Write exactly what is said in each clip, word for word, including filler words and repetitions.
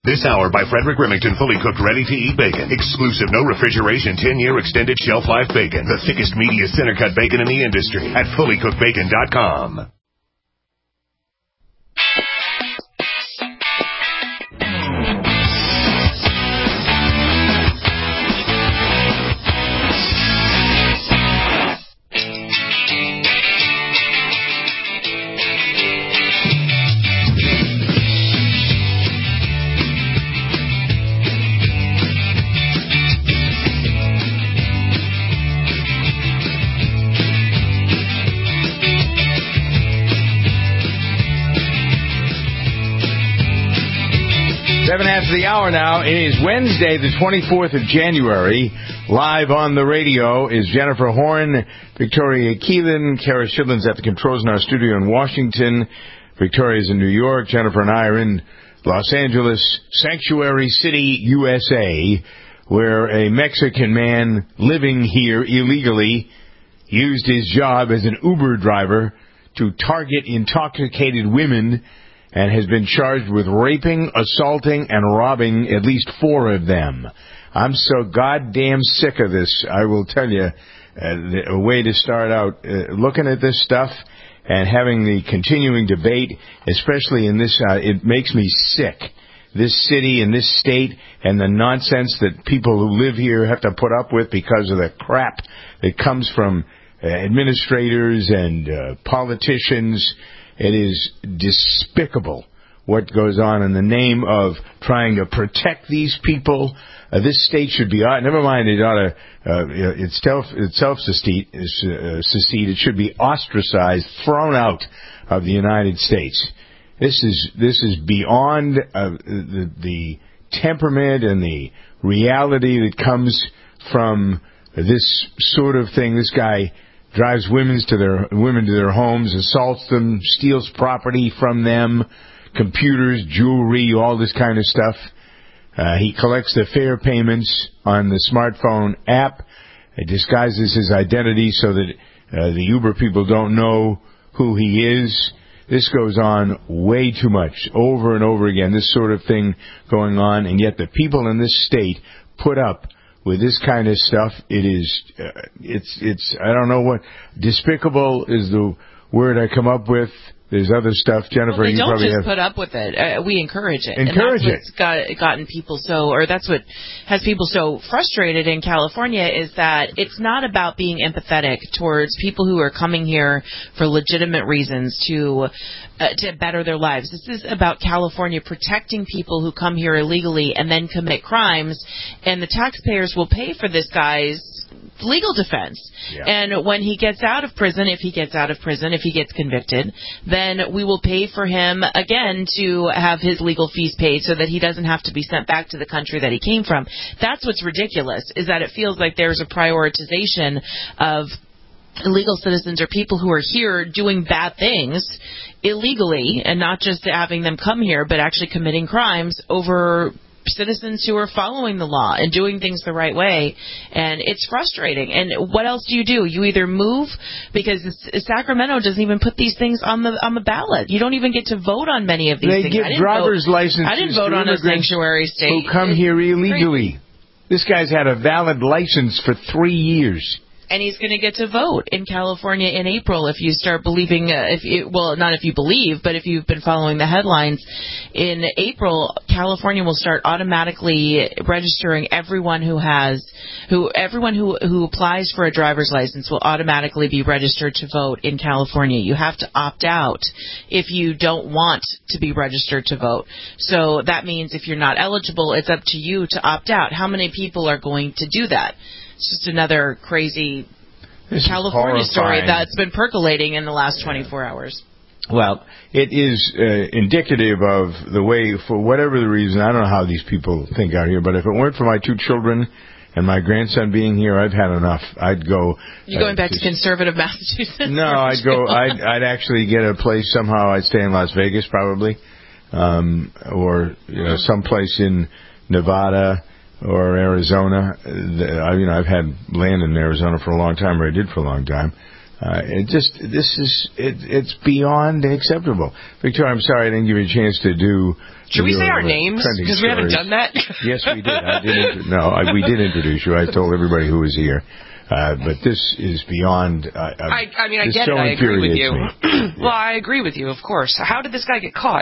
This hour by Frederick Remington, fully cooked, ready-to-eat bacon. Exclusive, no refrigeration, ten-year extended shelf life bacon. The thickest, meatiest, center-cut bacon in the industry at fully cooked bacon dot com. Seven after the hour now. It is Wednesday, the twenty-fourth of January. Live on the radio is Jennifer Horn, Victoria Keelan, Kara Shidlin's at the controls in our studio in Washington. Victoria's in New York. Jennifer and I are in Los Angeles, Sanctuary City, U S A, where a Mexican man living here illegally used his job as an Uber driver to target intoxicated women and has been charged with raping, assaulting, and robbing at least four of them. I'm so goddamn sick of this, I will tell you, uh, a way to start out uh, looking at this stuff and having the continuing debate, especially in this, uh, it makes me sick. This city and this state and the nonsense that people who live here have to put up with because of the crap that comes from uh, administrators and uh, politicians. It is despicable what goes on in the name of trying to protect these people. Uh, this state should be, uh, never mind, it ought to, uh, itself, itself secede, uh, secede. It should be ostracized, thrown out of the United States. This is, this is beyond uh, the, the temperament and the reality that comes from this sort of thing. This guy drives women to their women to their homes, assaults them, steals property from them, computers, jewelry, all this kind of stuff. Uh, he collects the fare payments on the smartphone app. It disguises his identity so that uh, the Uber people don't know who he is. This goes on way too much, over and over again, this sort of thing going on, and yet the people in this state put up with this kind of stuff. It is, uh, it's, it's, I don't know what, despicable is the word I come up with. There's other stuff, Jennifer. Well, they you don't probably just have. put up with it. Uh, we encourage it. Encourage and that's it. What's got, gotten people so, or that's what has people so frustrated in California is that it's not about being empathetic towards people who are coming here for legitimate reasons to uh, to better their lives. This is about California protecting people who come here illegally and then commit crimes, and the taxpayers will pay for this guy's legal defense. Yeah. And when he gets out of prison, if he gets out of prison, if he gets convicted, then we will pay for him again to have his legal fees paid so that he doesn't have to be sent back to the country that he came from. That's what's ridiculous, is that it feels like there's a prioritization of illegal citizens or people who are here doing bad things illegally and not just having them come here but actually committing crimes over citizens who are following the law and doing things the right way, and it's frustrating. And what else do you do? You either move, because Sacramento doesn't even put these things on the on the ballot. You don't even get to vote on many of these they things. They give driver's vote, licenses I didn't vote to on a sanctuary state. Who come it's here illegally. crazy. This guy's had a valid license for three years. And he's going to get to vote in California in April if you start believing, uh, if you, well, not if you believe, but if you've been following the headlines. In April, California will start automatically registering everyone who has, who everyone who, who applies for a driver's license will automatically be registered to vote in California. You have to opt out if you don't want to be registered to vote. So that means if you're not eligible, it's up to you to opt out. How many people are going to do that? It's just another crazy this California story that's been percolating in the last twenty-four hours. Well, it is uh, indicative of the way, for whatever the reason, I don't know how these people think out here, but if it weren't for my two children and my grandson being here, I've had enough. I'd go... You're going uh, back to, to conservative Massachusetts? No, I'd go, I'd, I'd actually get a place somehow. I'd stay in Las Vegas probably, um, or you know, someplace in Nevada or Arizona. You know, I've had land in Arizona for a long time, or I did for a long time. Uh, it just, this is, it, it's beyond acceptable. Victoria, I'm sorry I didn't give you a chance to do... Should we say our names? Because we haven't done that. Yes, we did. I did. No, I, we did introduce you. I told everybody who was here. Uh, but this is beyond... Uh, I, I mean, I get so it. I agree with you. yeah. Well, I agree with you, of course. How did this guy get caught?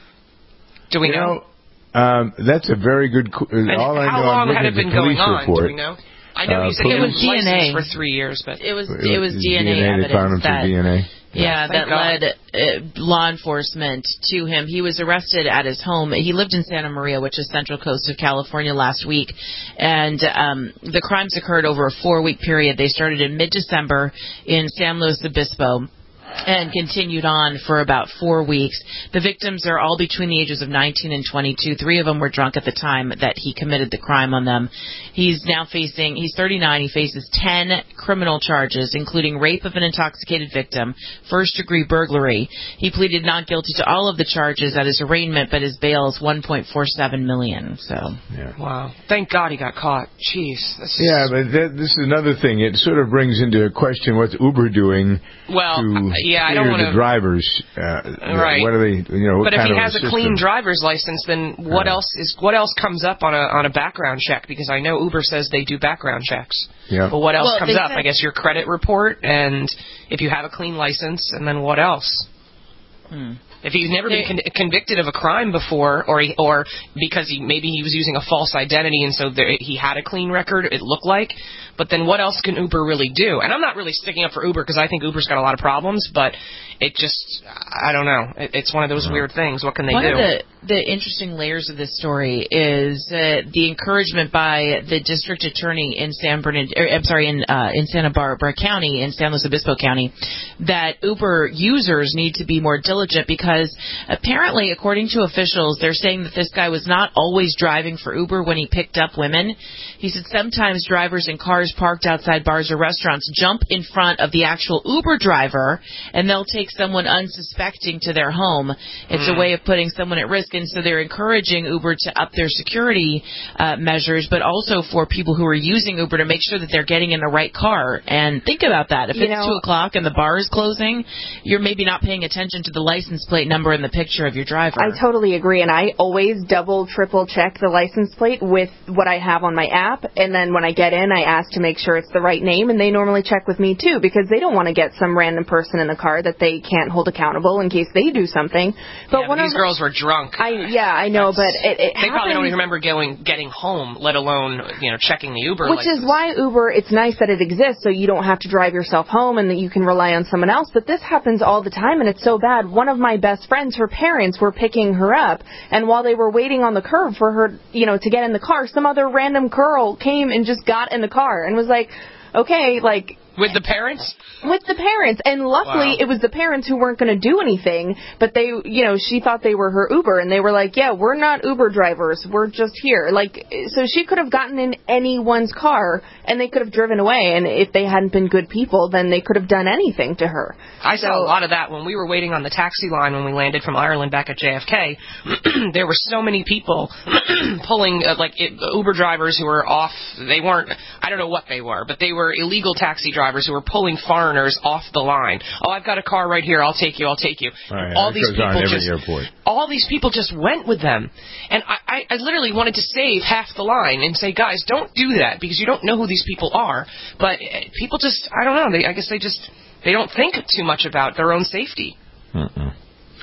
Do we you know? know um, that's a very good... Uh, and all I how know, long had it been going on? Report. Do we know? I know uh, you said it was D N A for three years, but it was it was D N A, D N A evidence they found him that D N A. Yeah, Thank that God. led uh, law enforcement to him. He was arrested at his home. He lived in Santa Maria, which is central coast of California, last week. And um, the crimes occurred over a four-week period. They started in mid-December in San Luis Obispo and continued on for about four weeks. The victims are all between the ages of nineteen and twenty-two. Three of them were drunk at the time that he committed the crime on them. He's now facing, he's thirty-nine, he faces ten criminal charges, including rape of an intoxicated victim, first-degree burglary. He pleaded not guilty to all of the charges at his arraignment, but his bail is one point four seven million dollars. So, yeah. Wow. Thank God he got caught. Jeez. This is... Yeah, but that, this is another thing. It sort of brings into question what's Uber doing well, to yeah, I don't want the drivers. Uh, right. What are they? You know, what but if kind he of has a, a clean driver's license, then what yeah. else is what else comes up on a on a background check? Because I know Uber says they do background checks. Yeah. But what else well, comes up? said... I guess your credit report, and if you have a clean license, and then what else? Hmm. If he's never been con- convicted of a crime before, or he, or because he maybe he was using a false identity and so there, he had a clean record, it looked like. But then what else can Uber really do? And I'm not really sticking up for Uber because I think Uber's got a lot of problems, but it just, I don't know. It, it's one of those weird things. What can they one do? One of the, the interesting layers of this story is uh, the encouragement by the district attorney in San Bernardino, er, I'm sorry, in uh, in Santa Barbara County, in San Luis Obispo County, that Uber users need to be more diligent because apparently, according to officials, they're saying that this guy was not always driving for Uber when he picked up women. He said sometimes drivers in cars parked outside bars or restaurants jump in front of the actual Uber driver, and they'll take someone unsuspecting to their home. It's mm. a way of putting someone at risk, and so they're encouraging Uber to up their security uh, measures, but also for people who are using Uber to make sure that they're getting in the right car. And think about that. If you it's know, two o'clock and the bar is closing, you're maybe not paying attention to the license plate number and the picture of your driver. I totally agree, and I always double, triple check the license plate with what I have on my app, and then when I get in, I ask to make sure it's the right name, and they normally check with me too, because they don't want to get some random person in the car that they can't hold accountable in case they do something. But yeah, one but these of, girls were drunk. I yeah, I know, That's, but it, it they happens, probably don't even remember going getting home, let alone you know checking the Uber. Which license. is why Uber. It's nice that it exists, so you don't have to drive yourself home and that you can rely on someone else. But this happens all the time, and it's so bad. One of my best friends, her parents were picking her up, and while they were waiting on the curb for her, you know, to get in the car, some other random girl came and just got in the car and was like, okay, like. With the parents? With the parents. And luckily, wow. it was the parents who weren't going to do anything, but they, you know, she thought they were her Uber, and they were like, yeah, we're not Uber drivers. We're just here. Like, so she could have gotten in anyone's car, and they could have driven away, and if they hadn't been good people, then they could have done anything to her. I so, saw a lot of that when we were waiting on the taxi line when we landed from Ireland back at J F K. There were so many people pulling, uh, like, it, Uber drivers who were off. They weren't, I don't know what they were, but they were illegal taxi drivers who were pulling foreigners off the line. Oh, I've got a car right here. I'll take you. I'll take you. Right, all these people just, airport. all these people just went with them, and I, I, I literally wanted to save half the line and say, guys, don't do that because you don't know who these people are. But people just, I don't know. They, I guess they just, they don't think too much about their own safety. Mm-mm.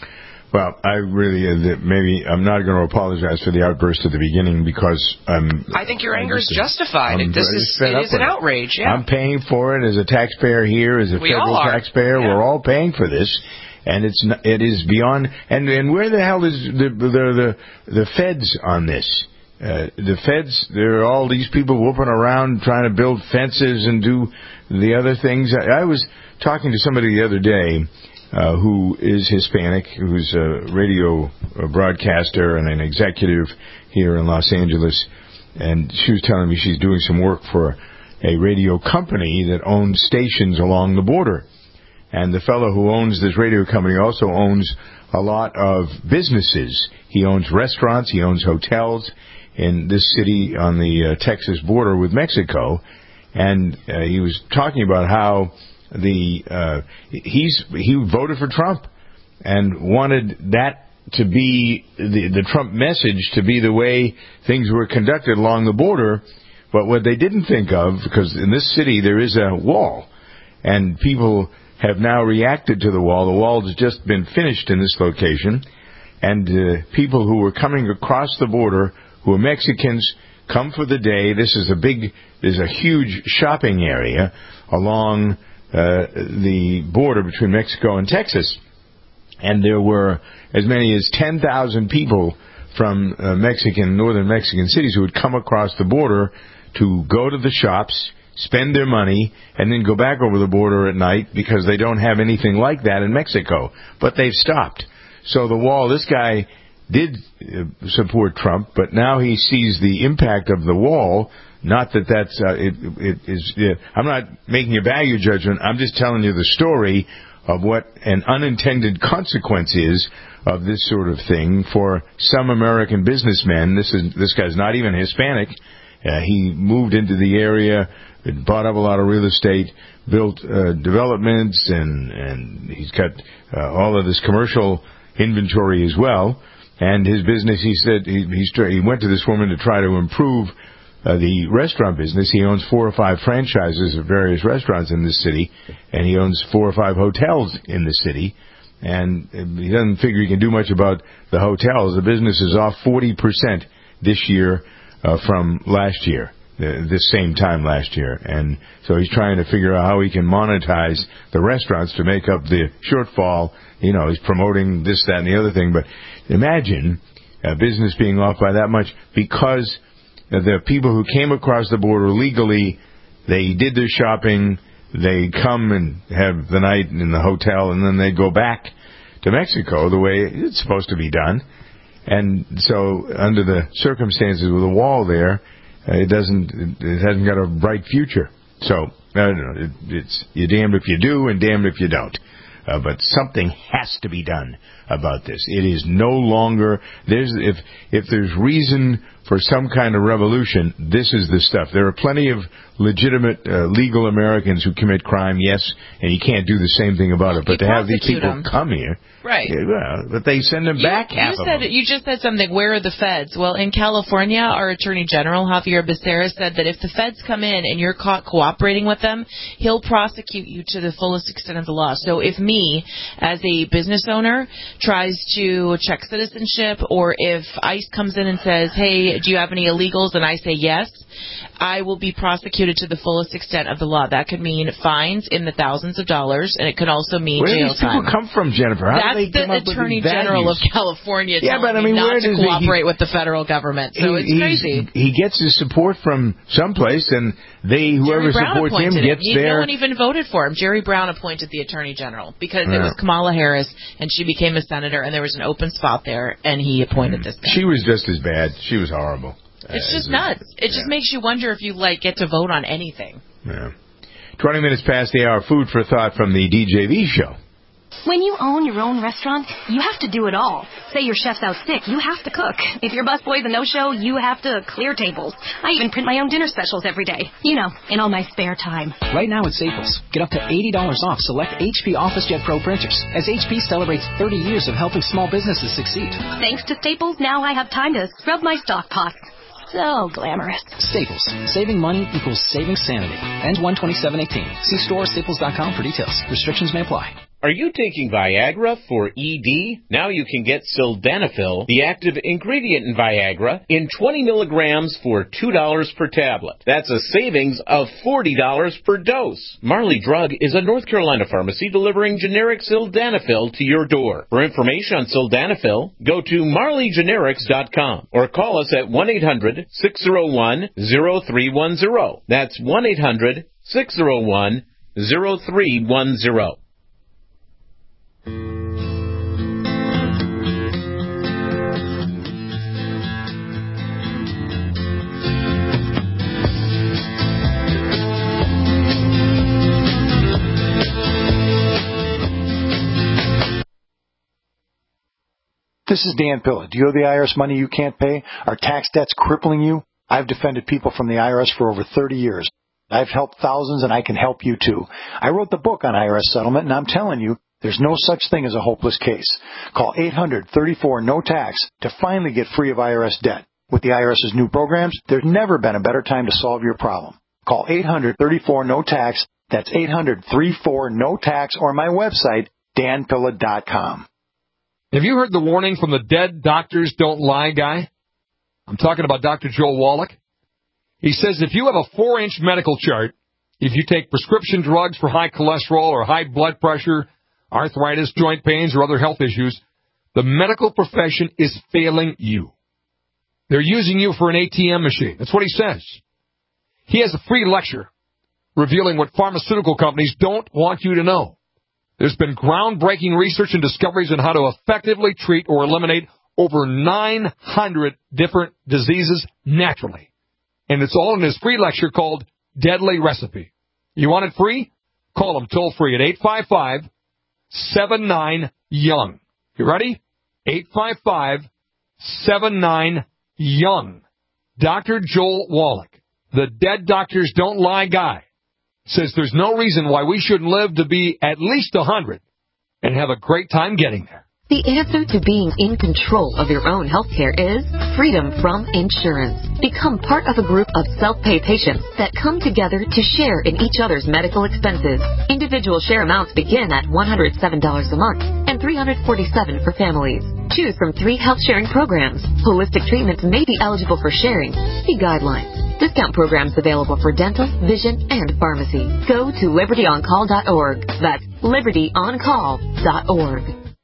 Well, I really, uh, maybe I'm not going to apologize for the outburst at the beginning because I'm... I think your I'm anger is justified. I'm this is, it is an outrage, yeah. I'm paying for it as a taxpayer here, as a we federal taxpayer. Yeah. We're all paying for this. And it's not, it is beyond... And, and where the hell is the the the, the feds on this? Uh, the feds, there are all these people whooping around trying to build fences and do the other things. I, I was talking to somebody the other day... Uh, who is Hispanic, who's a radio broadcaster and an executive here in Los Angeles, and she was telling me she's doing some work for a radio company that owns stations along the border. And the fellow who owns this radio company also owns a lot of businesses. He owns restaurants, he owns hotels in this city on the uh, Texas border with Mexico. And uh, he was talking about how the uh, he's he voted for Trump and wanted that to be the, the Trump message to be the way things were conducted along the border. But what they didn't think of, because in this city there is a wall, and people have now reacted to the wall. The wall has just been finished in this location, and uh, people who were coming across the border, who are Mexicans, come for the day. This is a big, there's a huge shopping area along uh, the border between Mexico and Texas. And there were as many as ten thousand people from uh, Mexican, northern Mexican cities who would come across the border to go to the shops, spend their money, and then go back over the border at night because they don't have anything like that in Mexico. But they've stopped. So the wall, this guy did uh, support Trump, but now he sees the impact of the wall. Not that that's, uh, it, it is, uh, I'm not making a value judgment. I'm just telling you the story of what an unintended consequence is of this sort of thing for some American businessmen. This is this guy's not even Hispanic. Uh, he moved into the area, bought up a lot of real estate, built uh, developments, and and he's got uh, all of this commercial inventory as well. And his business, he said, he, he's, he went to this woman to try to improve Uh, the restaurant business. He owns four or five franchises of various restaurants in this city, and he owns four or five hotels in the city, and he doesn't figure he can do much about the hotels. The business is off forty percent this year uh, from last year, uh, this same time last year, and so he's trying to figure out how he can monetize the restaurants to make up the shortfall. You know, he's promoting this, that, and the other thing, but imagine a business being off by that much because the people who came across the border legally, they did their shopping, they come and have the night in the hotel, and then they go back to Mexico the way it's supposed to be done. And so under the circumstances with the wall there, uh, it doesn't, it hasn't got a bright future. So, I don't know, it, it's, you're damned if you do and damned if you don't. Uh, but something has to be done about this. It is no longer, there's, if, if there's reason for some kind of revolution, this is the stuff. There are plenty of legitimate, uh, legal Americans who commit crime, yes, and you can't do the same thing about it. But you to have these people them. come here, right? Yeah, well, but they send them you, back. You half said of them. you just said something. Where are the feds? Well, in California, our Attorney General Javier Becerra said that if the feds come in and you're caught cooperating with them, he'll prosecute you to the fullest extent of the law. So if me, as a business owner, tries to check citizenship, or if ICE comes in and says, "Hey, do you have any illegals?" and I say yes, I will be prosecuted to the fullest extent of the law. That could mean fines in the thousands of dollars, and it could also mean where jail do these people time. come from, Jennifer? How That's do they come the up with Attorney these General values? of California Yeah, telling but I mean, me where not to does he- cooperate with the federal government. So he, it's he's- crazy. He gets his support from someplace, and they whoever Jerry Brown supports him appointed gets He, their. No one even voted for him. Jerry Brown appointed the Attorney General because it Yeah. was Kamala Harris, and she became a senator, and there was an open spot there, and he appointed this guy. She was just as bad. She was horrible. It's Uh, just it was- nuts. It just yeah. makes you wonder if you like get to vote on anything. Yeah. Twenty minutes past the hour. Food for thought from the D J V show. When you own your own restaurant, you have to do it all. Say your chef's out sick, you have to cook. If your busboy's a no-show, you have to clear tables. I even print my own dinner specials every day. You know, in all my spare time. Right now at Staples, get up to eighty dollars off select H P OfficeJet Pro printers as H P celebrates thirty years of helping small businesses succeed. Thanks to Staples, now I have time to scrub my stock pots. So glamorous. Staples. Saving money equals saving sanity. Ends one twenty-seven eighteen. See store or staples dot com for details. Restrictions may apply. Are you taking Viagra for E D? Now you can get Sildenafil, the active ingredient in Viagra, in twenty milligrams for two dollars per tablet. That's a savings of forty dollars per dose. Marley Drug is a North Carolina pharmacy delivering generic Sildenafil to your door. For information on Sildenafil, go to marley generics dot com or call us at one eight hundred six oh one oh three one oh. That's one eight hundred six oh one oh three one oh. This is Dan Pilla. Do you owe the I R S money you can't pay? Are tax debts crippling you? I've defended people from the I R S for over thirty years. I've helped thousands, and I can help you, too. I wrote the book on I R S settlement, and I'm telling you, there's no such thing as a hopeless case. Call eight hundred, thirty-four, no tax to finally get free of I R S debt. With the IRS's new programs, there's never been a better time to solve your problem. Call eight hundred, thirty-four, no tax. That's eight hundred, thirty-four, no tax, or my website, dan pilla dot com. Have you heard the warning from the Dead Doctors Don't Lie guy? I'm talking about Doctor Joel Wallach. He says if you have a four-inch medical chart, if you take prescription drugs for high cholesterol or high blood pressure, arthritis, joint pains, or other health issues, the medical profession is failing you. They're using you for an A T M machine. That's what he says. He has a free lecture revealing what pharmaceutical companies don't want you to know. There's been groundbreaking research and discoveries on how to effectively treat or eliminate over nine hundred different diseases naturally. And it's all in his free lecture called Deadly Recipe. You want it free? Call him toll free at eight five five, seven nine, young. You ready? eight five five, seven nine, young. Doctor Joel Wallach, the Dead Doctors Don't Lie guy, says there's no reason why we shouldn't live to be at least one hundred and have a great time getting there. The answer to being in control of your own health care is freedom from insurance. Become part of a group of self-pay patients that come together to share in each other's medical expenses. Individual share amounts begin at one hundred seven dollars a month and three hundred forty-seven dollars for families. Choose from three health-sharing programs. Holistic treatments may be eligible for sharing. See guidelines. Discount programs available for dental, vision, and pharmacy. Go to liberty on call dot org. That's liberty on call dot org.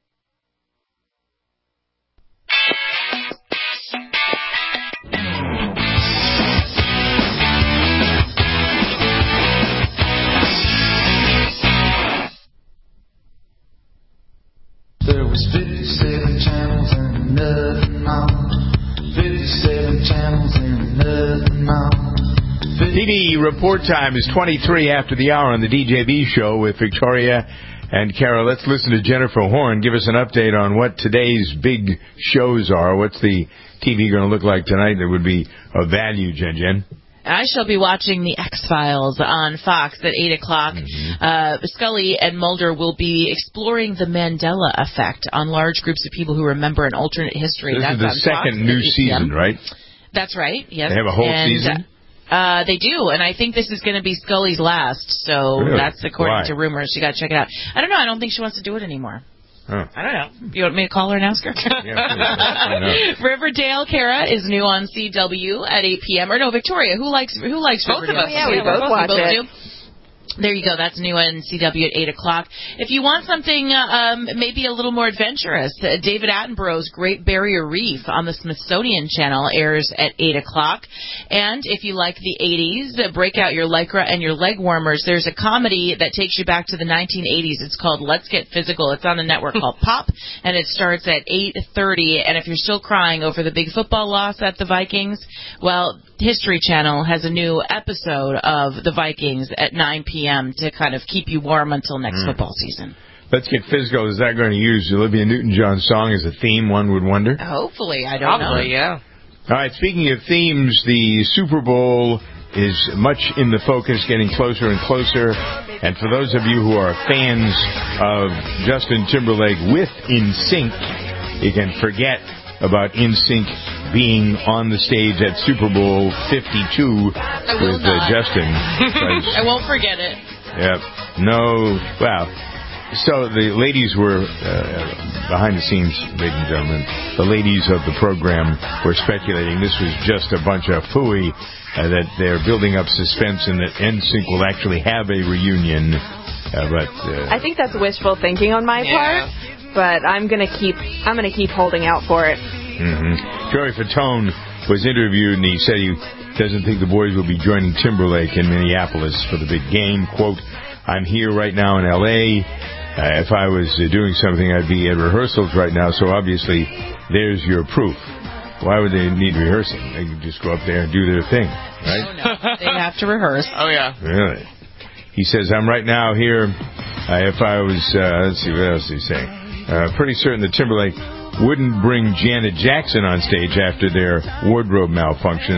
There was fifty-seven channels and nothing on. fifty-seven channels and nothing on. T V report time is twenty-three after the hour on the D J B show with Victoria and Kara. Let's listen to Jennifer Horn. Give us an update on what today's big shows are. What's the T V going to look like tonight that would be of value, Jen Jen? I shall be watching the X-Files on Fox at eight o'clock. Mm-hmm. Uh, Scully and Mulder will be exploring the Mandela effect on large groups of people who remember an alternate history. This That's is the on second Fox new season, right? That's right, yes. They have a whole and, season? Uh, they do, and I think this is going to be Scully's last, so really? That's according Why? to rumors. You got to check it out. I don't know. I don't think she wants to do it anymore. Oh. I don't know. You want me to call her and ask her? Yeah, Riverdale, Kara, is new on C W at eight p.m. Or no, Victoria, who likes who likes Both Riverdale? of us. Yeah, we both watch both it. do. There you go. That's new on C W at eight o'clock. If you want something uh, um, maybe a little more adventurous, uh, David Attenborough's Great Barrier Reef on the Smithsonian Channel airs at eight o'clock. And if you like the eighties, uh, break out your Lycra and your leg warmers. There's a comedy that takes you back to the nineteen eighties. It's called Let's Get Physical. It's on the network called Pop, and it starts at eight thirty. And if you're still crying over the big football loss at the Vikings, well, History Channel has a new episode of the Vikings at nine p.m. to kind of keep you warm until next mm. football season. Let's Get Physical. Is that going to use Olivia Newton-John's song as a theme, one would wonder? Hopefully. I don't Probably, know. yeah. All right, speaking of themes, the Super Bowl is much in the focus, getting closer and closer. And for those of you who are fans of Justin Timberlake with N Sync, you can forget about N Sync being on the stage at Super Bowl fifty-two with uh, Justin. I won't forget it. Yep. No. Well, so the ladies were, uh, behind the scenes, ladies and gentlemen, the ladies of the program were speculating this was just a bunch of phooey, uh, that they're building up suspense and that N Sync will actually have a reunion. Uh, but uh, I think that's wishful thinking on my yeah. part, but I'm gonna keep I'm gonna keep holding out for it. Mm-hmm. Joey Fatone was interviewed, and he said he doesn't think the boys will be joining Timberlake in Minneapolis for the big game. Quote, I'm here right now in L A Uh, if I was uh, doing something, I'd be at rehearsals right now, so obviously there's your proof. Why would they need rehearsing? They could just go up there and do their thing, right? Oh, no. They have to rehearse. Oh, yeah. Really? He says, I'm right now here. Uh, if I was, uh, let's see, what else is he saying? Uh, pretty certain that Timberlake wouldn't bring Janet Jackson on stage after their wardrobe malfunction.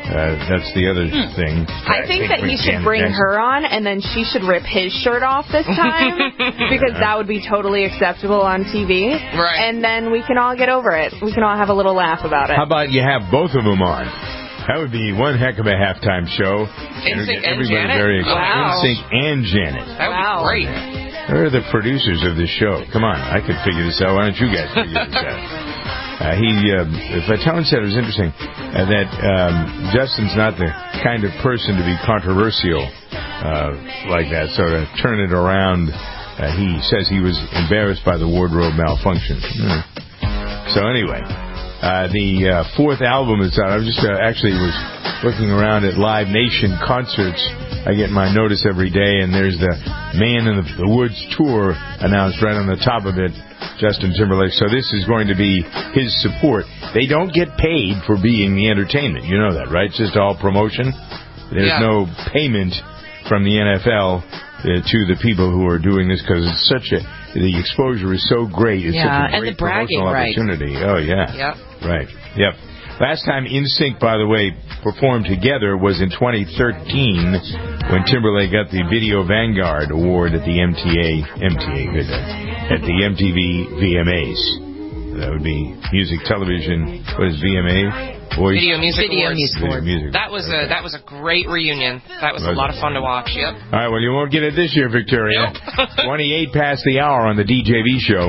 Uh, that's the other Hmm. thing. I think that he should bring her on, and then she should rip his shirt off this time, because that would be totally acceptable on T V. Right. And then we can all get over it. We can all have a little laugh about it. How about you have both of them on? That would be one heck of a halftime show. NSYNC and Everybody Janet? very excited. Wow. NSYNC and Janet. That would Wow. be great. They're the producers of this show. Come on, I could figure this out. Why don't you guys figure this out? Uh, he, uh, Fatone said it was interesting uh, that um, Justin's not the kind of person to be controversial uh, like that. So to turn it around, uh, he says he was embarrassed by the wardrobe malfunction. Mm. So anyway, uh, the uh, fourth album is out. I was just uh, actually was looking around at Live Nation concerts. I get my notice every day, and there's the Man in the, the Woods tour announced right on the top of it, Justin Timberlake. So this is going to be his support. They don't get paid for being the entertainment. You know that, right? It's just all promotion. There's Yeah. no payment from the N F L uh, to the people who are doing this, because it's such a, the exposure is so great. It's Yeah, such a and great the bragging promotional rights. opportunity. Oh, yeah. Yep. Right. Yep. Last time NSYNC, by the way, performed together was in twenty thirteen when Timberlake got the Video Vanguard Award at the M T A, M T A, good, at the M T V V M As. That would be music, television. What is V M A? Voice. Video Music Video Awards. Music Video Awards. music. That was a that was a great reunion. That was a Was lot it? of fun to watch. Yep. All right, well, you won't get it this year, Victoria. twenty-eight past the hour on the D J V show.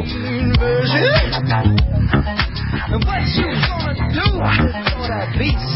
And what you gonna do for that beast?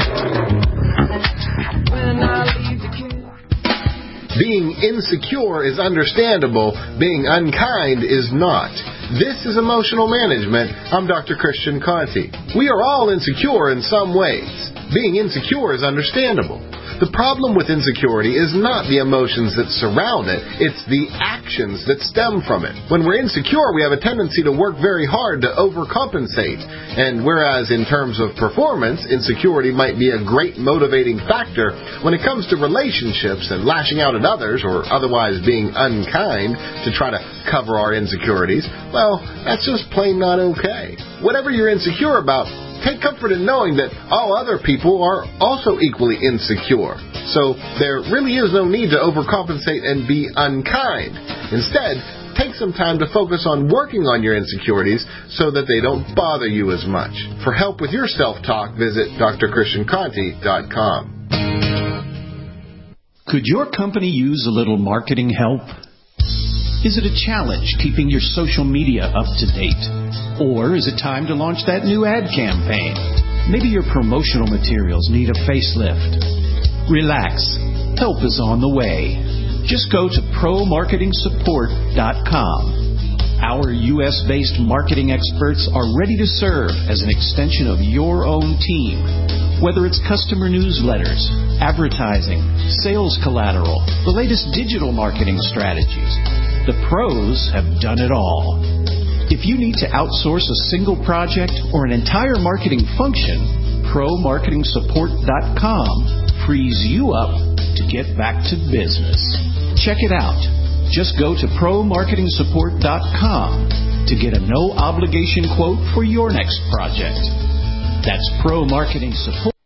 When I leave the kid. Being insecure is understandable. Being unkind is not. This is Emotional Management. I'm Doctor Christian Conti. We are all insecure in some ways. Being insecure is understandable. The problem with insecurity is not the emotions that surround it, it's the actions that stem from it. When we're insecure, we have a tendency to work very hard to overcompensate. And whereas in terms of performance, insecurity might be a great motivating factor, when it comes to relationships and lashing out at others or otherwise being unkind to try to cover our insecurities, well, that's just plain not okay. Whatever you're insecure about, take comfort in knowing that all other people are also equally insecure. So there really is no need to overcompensate and be unkind. Instead, take some time to focus on working on your insecurities so that they don't bother you as much. For help with your self-talk, visit d r christian conti dot com. Could your company use a little marketing help? Is it a challenge keeping your social media up to date? Or is it time to launch that new ad campaign? Maybe your promotional materials need a facelift. Relax. Help is on the way. Just go to pro marketing support dot com. Our U S-based marketing experts are ready to serve as an extension of your own team. Whether it's customer newsletters, advertising, sales collateral, the latest digital marketing strategies, the pros have done it all. If you need to outsource a single project or an entire marketing function, pro marketing support dot com frees you up to get back to business. Check it out. Just go to pro marketing support dot com to get a no-obligation quote for your next project. That's Pro Marketing Support.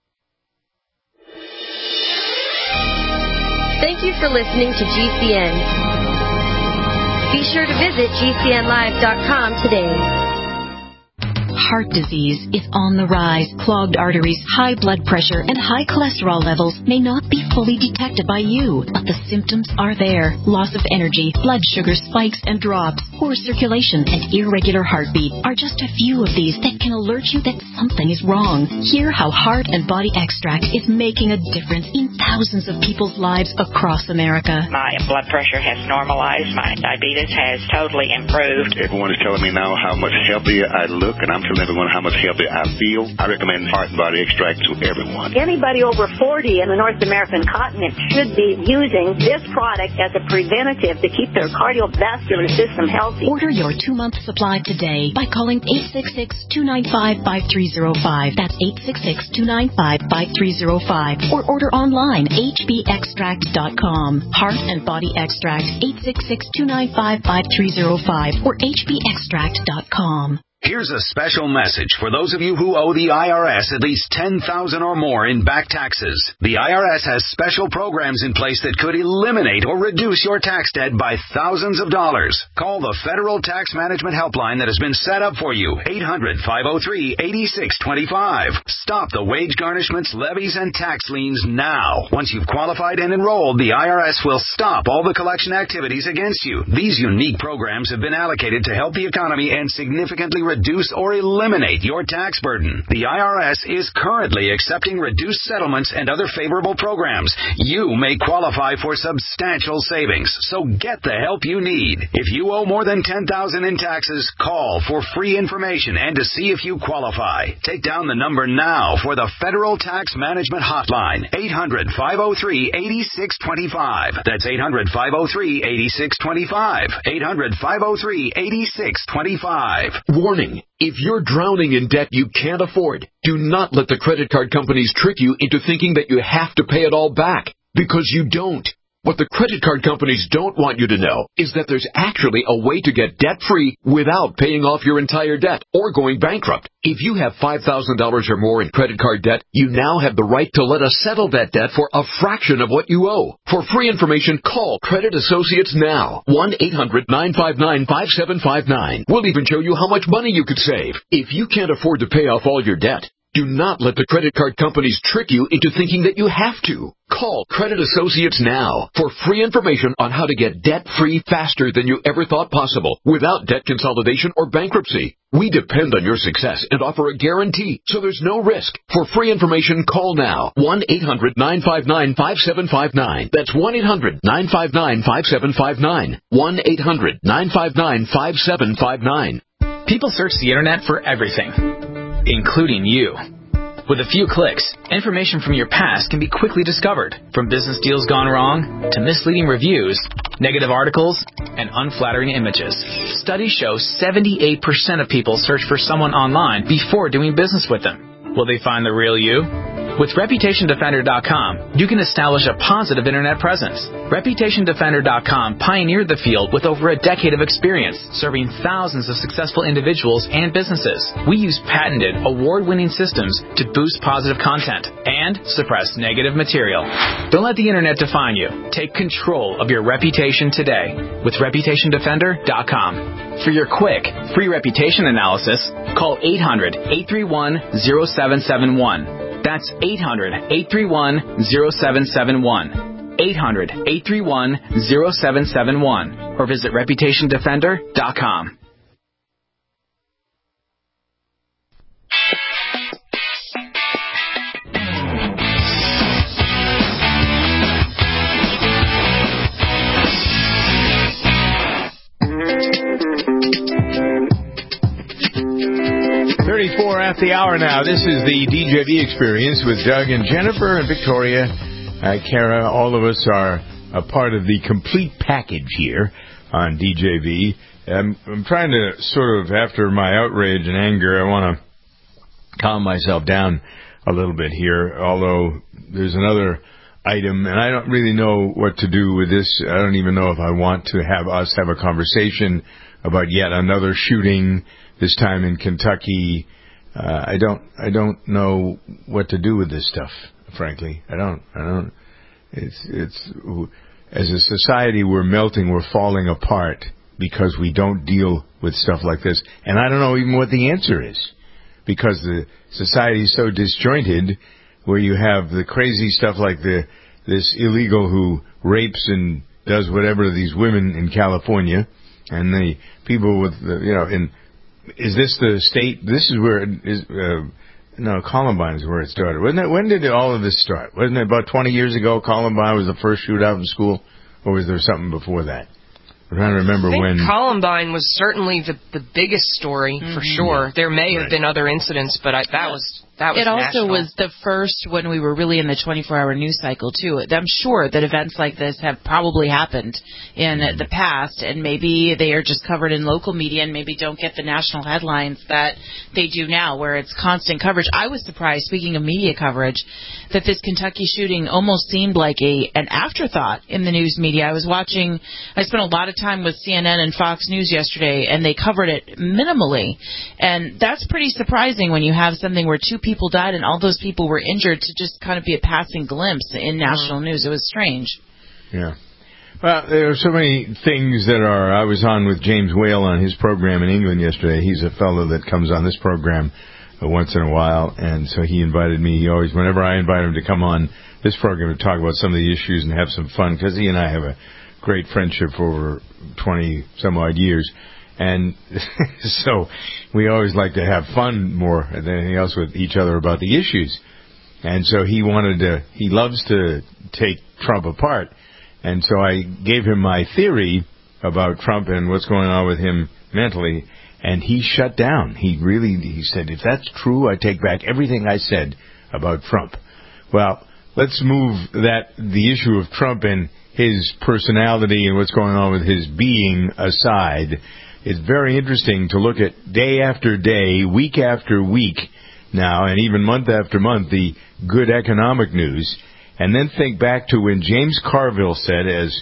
Thank you for listening to G C N. Be sure to visit G C N live dot com today. Heart disease is on the rise. Clogged arteries, high blood pressure, and high cholesterol levels may not be fully detected by you, but the symptoms are there. Loss of energy, blood sugar spikes and drops, poor circulation, and irregular heartbeat are just a few of these that can alert you that something is wrong. Hear how Heart and Body Extract is making a difference in thousands of people's lives across America. My blood pressure has normalized. My diabetes has totally improved. Everyone is telling me now how much healthier I look, and I'm telling everyone how much healthier I feel. I recommend Heart and Body Extract to everyone. Anybody over forty in the North American continent should be using this product as a preventative to keep their cardiovascular system healthy. Order your two-month supply today by calling eight six six, two nine five, five three zero five. That's eight six six, two nine five, five three zero five. Or order online, h b extract dot com. Heart and Body Extract, eight six six, two nine five, five three zero five or h b extract dot com. Here's a special message for those of you who owe the I R S at least ten thousand dollars or more in back taxes. The I R S has special programs in place that could eliminate or reduce your tax debt by thousands of dollars. Call the Federal Tax Management Helpline that has been set up for you, eight hundred, five oh three, eight six two five. Stop the wage garnishments, levies, and tax liens now. Once you've qualified and enrolled, the I R S will stop all the collection activities against you. These unique programs have been allocated to help the economy and significantly reduce or eliminate your tax burden. The I R S is currently accepting reduced settlements and other favorable programs. You may qualify for substantial savings, so get the help you need. If you owe more than ten thousand dollars in taxes, call for free information and to see if you qualify. Take down the number now for the Federal Tax Management Hotline, eight hundred, five oh three, eight six two five. That's eight hundred, five oh three, eight six two five. eight hundred, five oh three, eight six two five. Warning. If you're drowning in debt you can't afford, do not let the credit card companies trick you into thinking that you have to pay it all back, because you don't. What the credit card companies don't want you to know is that there's actually a way to get debt-free without paying off your entire debt or going bankrupt. If you have five thousand dollars or more in credit card debt, you now have the right to let us settle that debt for a fraction of what you owe. For free information, call Credit Associates now. one eight hundred, nine five nine, five seven five nine. We'll even show you how much money you could save. If you can't afford to pay off all your debt, do not let the credit card companies trick you into thinking that you have to. Call Credit Associates now for free information on how to get debt-free faster than you ever thought possible without debt consolidation or bankruptcy. We depend on your success and offer a guarantee, so there's no risk. For free information, call now. one eight hundred, nine five nine, five seven five nine. That's one eight hundred, nine five nine, five seven five nine. one eight hundred, nine five nine, five seven five nine. People search the internet for everything, including you. With a few clicks, information from your past can be quickly discovered, from business deals gone wrong to misleading reviews, negative articles, and unflattering images. Studies show seventy-eight percent of people search for someone online before doing business with them. Will they find the real you? With Reputation Defender dot com, you can establish a positive internet presence. Reputation Defender dot com pioneered the field with over a decade of experience, serving thousands of successful individuals and businesses. We use patented, award-winning systems to boost positive content and suppress negative material. Don't let the internet define you. Take control of your reputation today with Reputation Defender dot com. For your quick, free reputation analysis, call eight hundred, eight three one, zero seven seven one. That's eight hundred, eight three one, zero seven seven one. eight hundred, eight three one, zero seven seven one. Or visit Reputation Defender dot com. thirty-four at the hour now. This is the D J V Experience with Doug and Jennifer and Victoria. Uh, Kara, all of us are a part of the complete package here on D J V. I'm, I'm trying to sort of, after my outrage and anger, I want to calm myself down a little bit here, although there's another item, and I don't really know what to do with this. I don't even know if I want to have us have a conversation about yet another shooting, this time in Kentucky. Uh, I don't, I don't know what to do with this stuff, frankly. I don't, I don't, it's, it's, as a society, we're melting, we're falling apart because we don't deal with stuff like this. And I don't know even what the answer is, because the society is so disjointed, where you have the crazy stuff like the, this illegal who rapes and does whatever to these women in California, and the people with the, you know, in, is this the state? This is where it is. Uh, no, Columbine is where it started. Wasn't it? When did all of this start? Wasn't it about twenty years ago? Columbine was the first shootout in school, or was there something before that? I'm trying to remember I think when. Columbine was certainly the the biggest story, mm-hmm. for sure. There may have right. been other incidents, but I, that was That was it also national. was the first when we were really in the twenty-four hour news cycle, too. I'm sure that events like this have probably happened in the past, and maybe they are just covered in local media and maybe don't get the national headlines that they do now, where it's constant coverage. I was surprised, speaking of media coverage, that this Kentucky shooting almost seemed like a an afterthought in the news media. I was watching, I spent a lot of time with C N N and Fox News yesterday, and they covered it minimally. And that's pretty surprising when you have something where two people people died and all those people were injured to just kind of be a passing glimpse in national news. It was strange. Yeah. Well, there are so many things that are... I was on with James Whale on his program in England yesterday. He's a fellow that comes on this program uh, once in a while, and so he invited me. He always, whenever I invite him to come on this program to talk about some of the issues and have some fun, because he and I have a great friendship for over twenty-some-odd years. And so we always like to have fun more than anything else with each other about the issues. And so he wanted to, he loves to take Trump apart. And so I gave him my theory about Trump and what's going on with him mentally. And he shut down. He really, he said, if that's true, I take back everything I said about Trump. Well, let's move that, the issue of Trump and his personality and what's going on with his being aside. It's very interesting to look at day after day, week after week now, and even month after month, the good economic news, and then think back to when James Carville said, as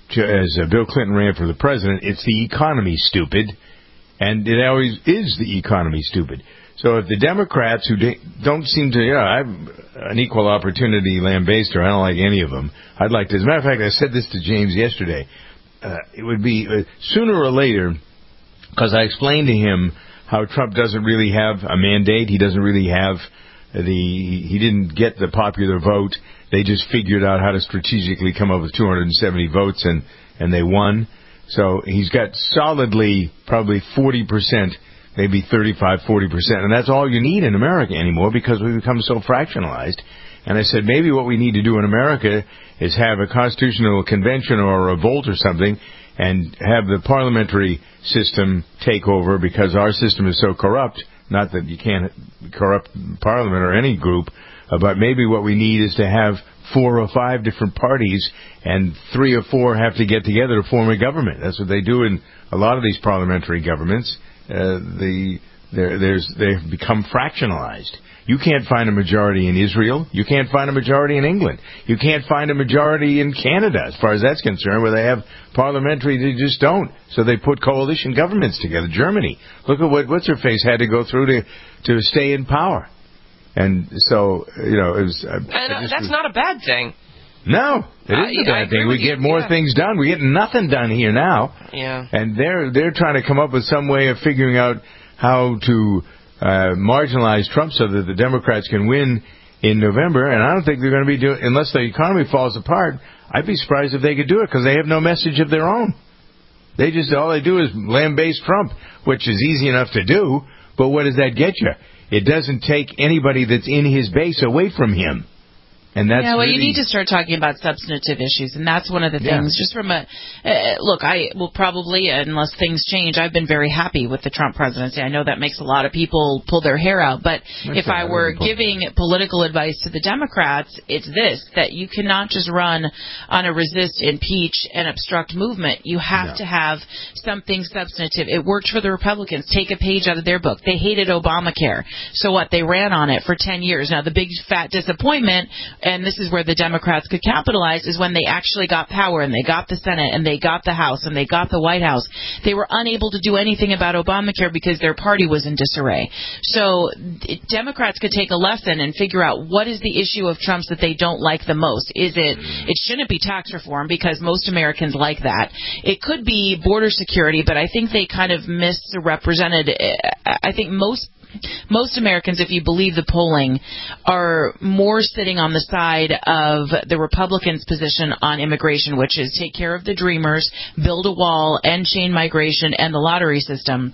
as uh, Bill Clinton ran for the president, it's the economy, stupid, and it always is the economy, stupid. So if the Democrats, who de- don't seem to, yeah, I'm an equal opportunity lambaster, I don't like any of them. I'd like to, as a matter of fact, I said this to James yesterday, uh, it would be uh, sooner or later, because I explained to him how Trump doesn't really have a mandate. He doesn't really have the, he didn't get the popular vote. They just figured out how to strategically come up with two hundred seventy votes, and, and they won. So he's got solidly probably forty percent, maybe thirty-five, forty percent. And that's all you need in America anymore because we've become so fractionalized. And I said, maybe what we need to do in America is have a constitutional convention or a revolt or something, and have the parliamentary system take over because our system is so corrupt. Not that you can't corrupt Parliament or any group, uh, but maybe what we need is to have four or five different parties, and three or four have to get together to form a government. That's what they do in a lot of these parliamentary governments. Uh, the there's they've become fractionalized. You can't find a majority in Israel. You can't find a majority in England. You can't find a majority in Canada, as far as that's concerned, where they have parliamentary. They just don't. So they put coalition governments together. Germany. Look at what what's-her-face had to go through to, to stay in power. And so, you know, it was... Uh, and uh, just that's was, not a bad thing. No, it uh, isn't a bad thing. We you. get more yeah. things done. We get nothing done here now. Yeah. And they're they're trying to come up with some way of figuring out how to... Uh, marginalize Trump so that the Democrats can win in November, and I don't think they're going to be doing, unless the economy falls apart. I'd be surprised if they could do it because they have no message of their own. They just, all they do is lambaste Trump, which is easy enough to do, but what does that get you? It doesn't take anybody that's in his base away from him. And that's yeah, well, really... you need to start talking about substantive issues, and that's one of the things. Yeah. Just from a uh, look, I will probably, unless things change, I've been very happy with the Trump presidency. I know that makes a lot of people pull their hair out, but that's if I were giving political advice to the Democrats, it's this: that you cannot just run on a resist, impeach, and obstruct movement. You have no. to have something substantive. It worked for the Republicans. Take a page out of their book. They hated Obamacare, so what? They ran on it for ten years. Now the big fat disappointment. And this is where the Democrats could capitalize, is when they actually got power and they got the Senate and they got the House and they got the White House. They were unable to do anything about Obamacare because their party was in disarray. So Democrats could take a lesson and figure out what is the issue of Trump's that they don't like the most. Is it, it shouldn't be tax reform because most Americans like that. It could be border security, but I think they kind of misrepresented, I think most Most Americans, if you believe the polling, are more sitting on the side of the Republicans' position on immigration, which is take care of the dreamers, build a wall, end chain migration, and the lottery system.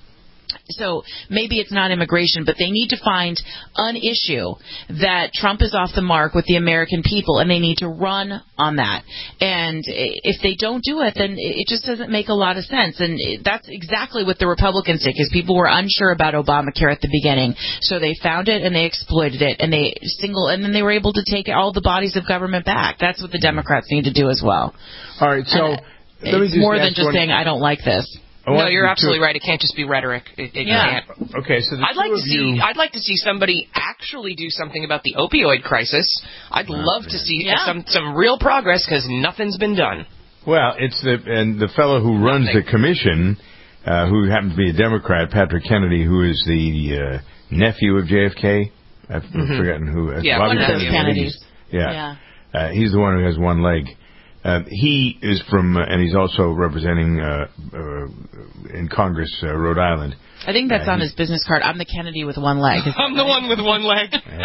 So maybe it's not immigration, but they need to find an issue that Trump is off the mark with the American people, and they need to run on that. And if they don't do it, then it just doesn't make a lot of sense. And that's exactly what the Republicans did, because people were unsure about Obamacare at the beginning. So they found it and they exploited it, and they single, and then they were able to take all the bodies of government back. That's what the Democrats need to do as well. All right, so and it's more than just one... saying I don't like this. No, you're absolutely right. It can't just be rhetoric. It, it yeah. can't. Okay, so the I'd like two to of see. you... I'd like to see somebody actually do something about the opioid crisis. I'd oh, love man. to see yeah. some some real progress, because nothing's been done. Well, it's the and the fellow who runs Nothing. the commission, uh, who happens to be a Democrat, Patrick Kennedy, who is the uh, nephew of J F K. I've mm-hmm. forgotten who. Uh, yeah, Bobby one of those Kennedys. Yeah, yeah. Uh, he's the one who has one leg. Uh, he is from, uh, and he's also representing uh, uh, in Congress, uh, Rhode Island. I think that's uh, on his business card. I'm the Kennedy with one leg. I'm the one with one leg.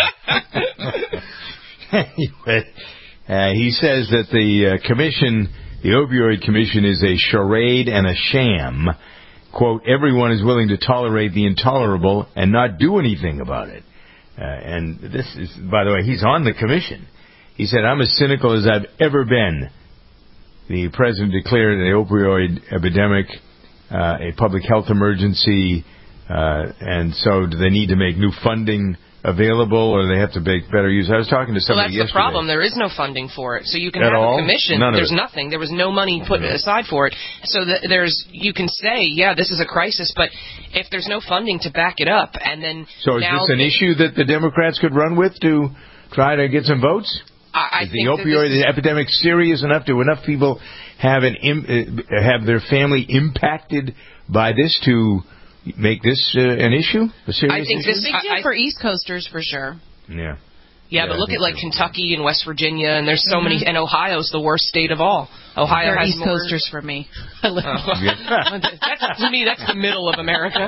Anyway, uh, he says that the uh, commission, the opioid commission, is a charade and a sham. Quote, everyone is willing to tolerate the intolerable and not do anything about it. Uh, and this is, by the way, he's on the commission. He said, I'm as cynical as I've ever been. The president declared the opioid epidemic uh, a public health emergency, uh, and so do they need to make new funding available, or do they have to make better use? I was talking to somebody yesterday. Well, that's yesterday. the problem. There is no funding for it. So you can At have all? a commission. None of There's it. nothing. There was no money put No. aside for it. So that there's, you can say, yeah, this is a crisis, but if there's no funding to back it up, and then So is now this an issue that the Democrats could run with to try to get some votes? I, I is think the opioid that this, epidemic serious enough? Do enough people have an Im- uh, have their family impacted by this to make this uh, an issue? A serious I think issue? this Big deal I, for East Coasters for sure. Yeah. Yeah, Yeah, but I look think at like so. Kentucky and West Virginia, and there's so Mm-hmm. many, and Ohio's the worst state of all. Ohio They're has East more, Coasters for me. I live Oh. that's, to me, that's the middle of America.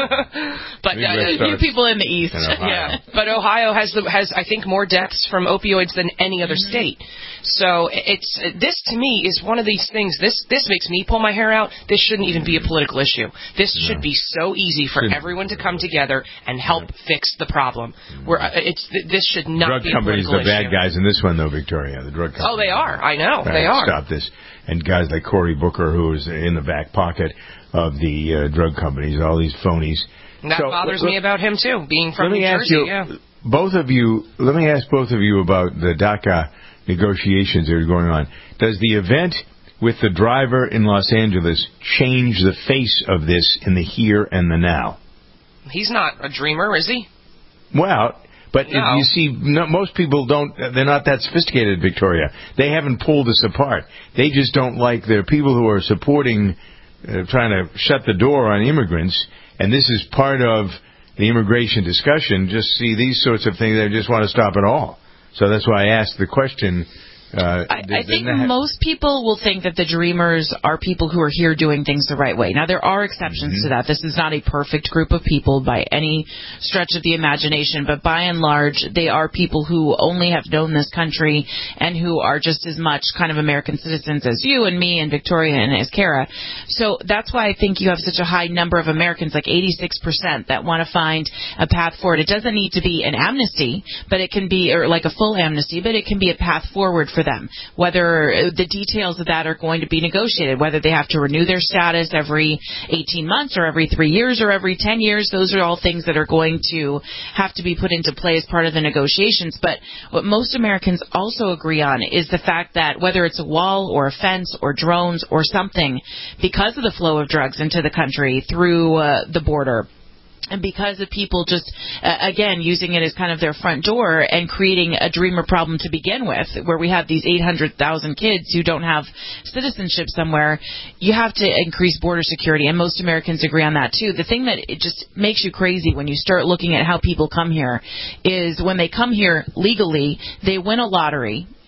but Midwest uh, starts you people in the East. in Ohio. yeah, but Ohio has the has I think more deaths from opioids than any other Mm-hmm. state. So it's this to me is one of these things. This this makes me pull my hair out. This shouldn't even be a political issue. This No. should be so easy for Shouldn't. everyone to come together and help Yeah. fix the problem. Where uh, it's this should not Drug be a companies, political the bad issue. guys in this one, though, Victoria. The drug companies. Oh, they are. I know. Right, They are. Stop this. And guys like Cory Booker, who is in the back pocket of the uh, drug companies, all these phonies. And that So, bothers let- me about him, too, being from let me New ask Jersey. you, yeah. both of you, let me ask both of you about the DACA negotiations that are going on. Does the event with the driver in Los Angeles change the face of this in the here and the now? He's not a dreamer, is he? Well, but if No. you see, no, most people don't, they're not that sophisticated, Victoria. They haven't pulled us apart. They just don't like the people who are supporting, uh, trying to shut the door on immigrants, and this is part of the immigration discussion. Just see these sorts of things, they just want to stop it all. So that's why I asked the question. Uh, I, I think that- most people will think that the dreamers are people who are here doing things the right way. Now, there are exceptions Mm-hmm. to that. This is not a perfect group of people by any stretch of the imagination, but by and large, they are people who only have known this country and who are just as much kind of American citizens as you and me and Victoria and as Kara. So that's why I think you have such a high number of Americans, like eighty-six percent, that want to find a path forward. It doesn't need to be an amnesty, but it can be, or like a full amnesty, but it can be a path forward for them. Whether the details of that are going to be negotiated, whether they have to renew their status every eighteen months or every three years or every ten years, those are all things that are going to have to be put into play as part of the negotiations. But what most Americans also agree on is the fact that whether it's a wall or a fence or drones or something, because of the flow of drugs into the country through uh, the border, and because of people just, uh, again, using it as kind of their front door and creating a dreamer problem to begin with, where we have these eight hundred thousand kids who don't have citizenship somewhere, you have to increase border security, and most Americans agree on that too. The thing that it just makes you crazy when you start looking at how people come here is when they come here legally, they win a lottery,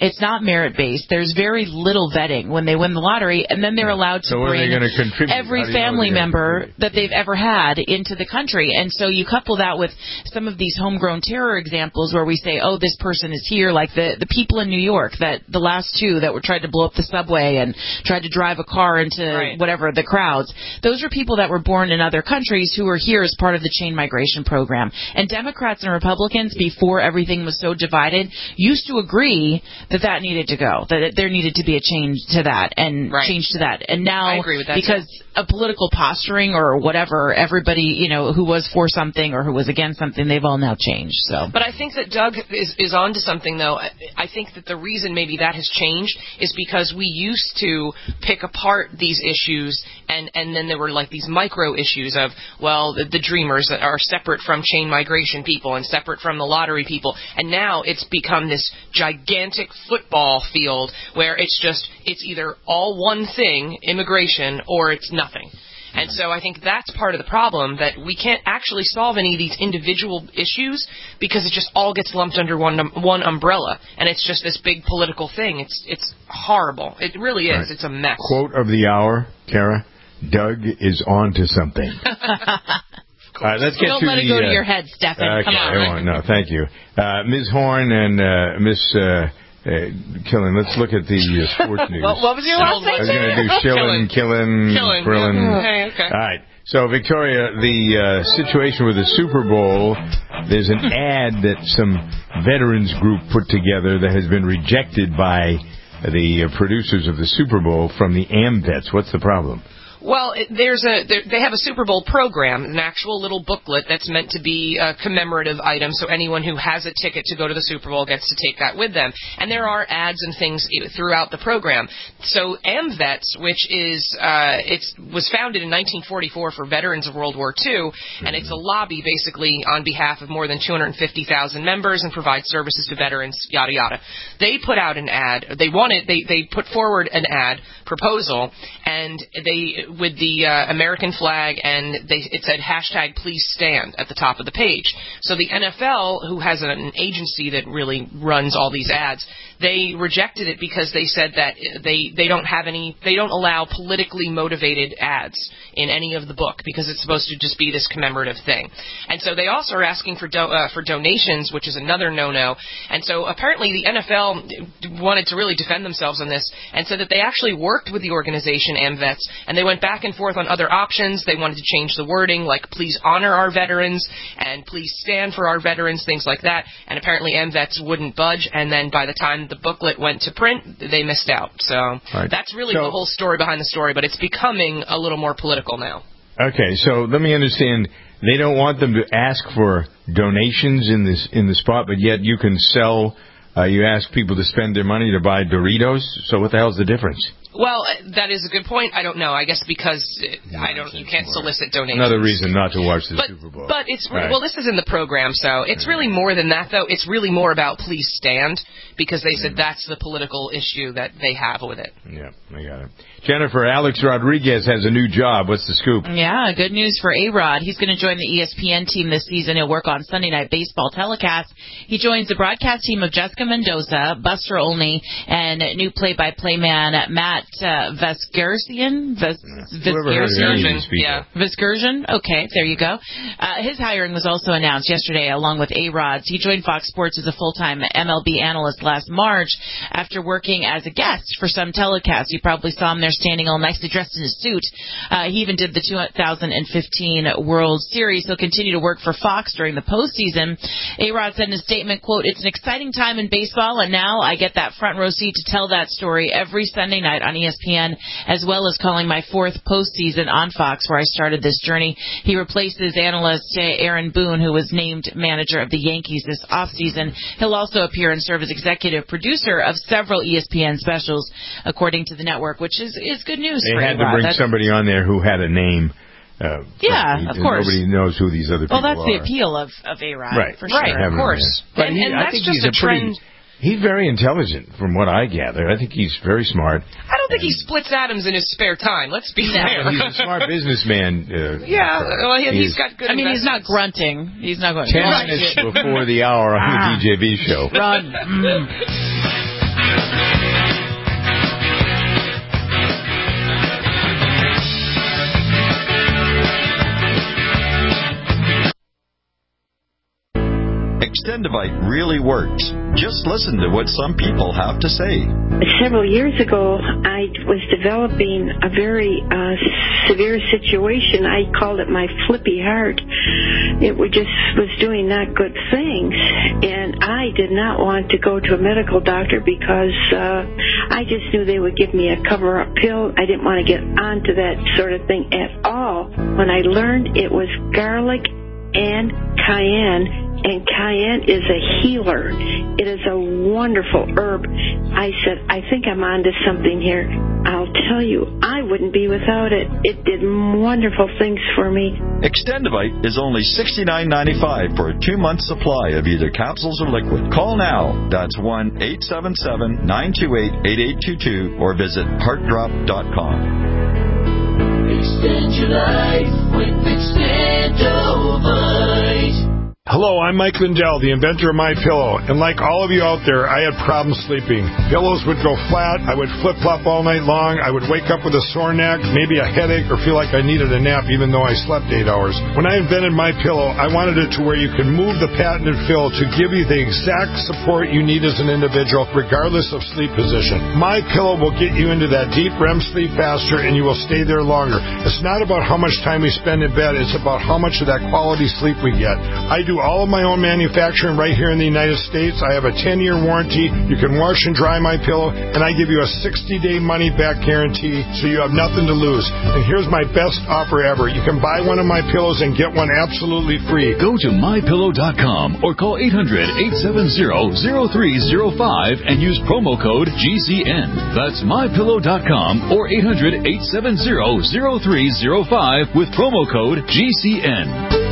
It's not merit-based. There's very little vetting when they win the lottery, and then they're allowed to So what are bring they gonna contribute? every How do you know family they're gonna member that they've ever had into the country. And so you couple that with some of these homegrown terror examples where we say, oh, this person is here, like the, the people in New York, that the last two that were tried to blow up the subway and tried to drive a car into Right. whatever, the crowds. Those are people that were born in other countries who were here as part of the chain migration program. And Democrats and Republicans, before everything was so divided, used to agree that that needed to go, that there needed to be a change to that and Right. change to that. And now, I agree with that, because of political posturing or whatever, everybody, you know, who was for something or who was against something, they've all now changed. So, But I think that Doug is, is onto something, though. I, I think that the reason maybe that has changed is because we used to pick apart these issues, and, and then there were like these micro issues of, well, the, the dreamers that are separate from chain migration people and separate from the lottery people. And now it's become this gigantic football field where it's just, it's either all one thing, immigration, or it's nothing. And so I think that's part of the problem, that we can't actually solve any of these individual issues because it just all gets lumped under one um, one umbrella, and it's just this big political thing. It's it's horrible. It really is. Right. It's a mess. Quote of the hour, Kara, Doug is on to something. All right, let's get don't to let the, it go to uh, your head, Stefan. Okay, Come on. I won't. No, thank you. Uh, Miz Horn and uh, Miss uh, uh, Killen, let's look at the uh, sports news. what, what was your last name? I was going to do Shillen, Killen, Killen. Krillin. Okay, okay. All right. So, Victoria, the uh, situation with the Super Bowl, there's an ad that some veterans group put together that has been rejected by the uh, producers of the Super Bowl from the AmVets. What's the problem? Well, it, there's a there, they have a Super Bowl program, an actual little booklet that's meant to be a commemorative item, so anyone who has a ticket to go to the Super Bowl gets to take that with them. And there are ads and things throughout the program. So AmVets, which is uh, it was founded in nineteen forty-four for veterans of World War Two, and it's a lobby basically on behalf of more than two hundred fifty thousand members and provides services to veterans, yada yada. They put out an ad. They wanted they they put forward an ad proposal, and they with the uh, American flag, and they, it said hashtag please stand at the top of the page. So the N F L, who has an agency that really runs all these ads, they rejected it because they said that they, they don't have any, they don't allow politically motivated ads in any of the book because it's supposed to just be this commemorative thing. And so they also are asking for do, uh, for donations, which is another no-no. And so apparently the N F L wanted to really defend themselves on this and said that they actually worked with the organization AmVets, and they went back and forth on other options. They wanted to change the wording, like please honor our veterans and please stand for our veterans, things like that. And apparently AmVets wouldn't budge, and then by the time the booklet went to print, they missed out. So right. that's really so, the whole story behind the story, but it's becoming a little more political now. Okay, so let me understand. They don't want them to ask for donations in this in the spot, but yet you can sell. Uh, you ask people to spend their money to buy Doritos. So what the hell's the difference? Well, that is a good point. I don't know. I guess because uh, I don't, you can't solicit donations. Another reason not to watch the but, Super Bowl. But it's right. well, this is in the program, so it's really more than that, though. It's really more about please stand, because they said that's the political issue that they have with it. Yeah, I got it. Jennifer, Alex Rodriguez has a new job. What's the scoop? Yeah, good news for A-Rod. He's going to join the E S P N team this season. He'll work on Sunday Night Baseball telecasts. He joins the broadcast team of Jessica Mendoza, Buster Olney, and new play-by-play man Matt uh, Vesgersian. Ves- Vesgersian? Yeah. Vesgersian? Okay, there you go. Uh, his hiring was also announced yesterday along with A-Rod's. He joined Fox Sports as a full-time M L B analyst last March after working as a guest for some telecasts. You probably saw him there standing all nicely dressed in his suit. Uh, he even did the two thousand fifteen World Series. He'll continue to work for Fox during the postseason. A-Rod said in a statement, quote, "It's an exciting time in baseball, and now I get that front row seat to tell that story every Sunday night on E S P N, as well as calling my fourth postseason on Fox, where I started this journey." He replaces analyst Aaron Boone, who was named manager of the Yankees this offseason. He'll also appear and serve as executive producer of several E S P N specials, according to the network, which is, is good news they for had A-Rod. to bring That's, somebody on there who had a name. Uh, yeah, of course. Nobody knows who these other people are. Well, that's are. the appeal of, of A-Rod, right. for sure. Right, of course. But and, he, and I that's think just he's a a pretty, trend. He's very intelligent, from what I gather. I think he's very smart. I don't think he splits atoms in his spare time. Let's be fair. He's a smart businessman. Uh, yeah, well, he, he's he's got good I mean, he's not investments. grunting. He's not going. Ten minutes before the hour on the D J V show. Run. Mm. Extendivite really works. Just listen to what some people have to say. Several years ago, I was developing a very uh, severe situation. I called it my flippy heart. It was just was doing not good things, and I did not want to go to a medical doctor because uh, I just knew they would give me a cover-up pill. I didn't want to get onto that sort of thing at all. When I learned it was garlic and cayenne, and cayenne is a healer. It is a wonderful herb. I said, I think I'm onto something here. I'll tell you, I wouldn't be without it. It did wonderful things for me. Extendivite is only sixty-nine ninety-five for a two-month supply of either capsules or liquid. Call now. That's one eight seven seven, nine two eight, eight eight two two or visit heart drop dot com. Extend your life with Extendivite. Hello, I'm Mike Lindell, the inventor of MyPillow, and like all of you out there, I had problems sleeping. Pillows would go flat, I would flip-flop all night long, I would wake up with a sore neck, maybe a headache, or feel like I needed a nap even though I slept eight hours. When I invented MyPillow, I wanted it to where you can move the patented fill to give you the exact support you need as an individual, regardless of sleep position. MyPillow will get you into that deep R E M sleep faster, and you will stay there longer. It's not about how much time we spend in bed, it's about how much of that quality sleep we get. I do all of my own manufacturing right here in the United States. I have a ten-year warranty. You can wash and dry my pillow, and I give you a sixty-day money-back guarantee, so you have nothing to lose. And here's my best offer ever. You can buy one of my pillows and get one absolutely free. Go to my pillow dot com or call eight hundred, eight seven zero, zero three zero five and use promo code G C N. That's my pillow dot com or eight hundred, eight seven zero, zero three zero five with promo code G C N.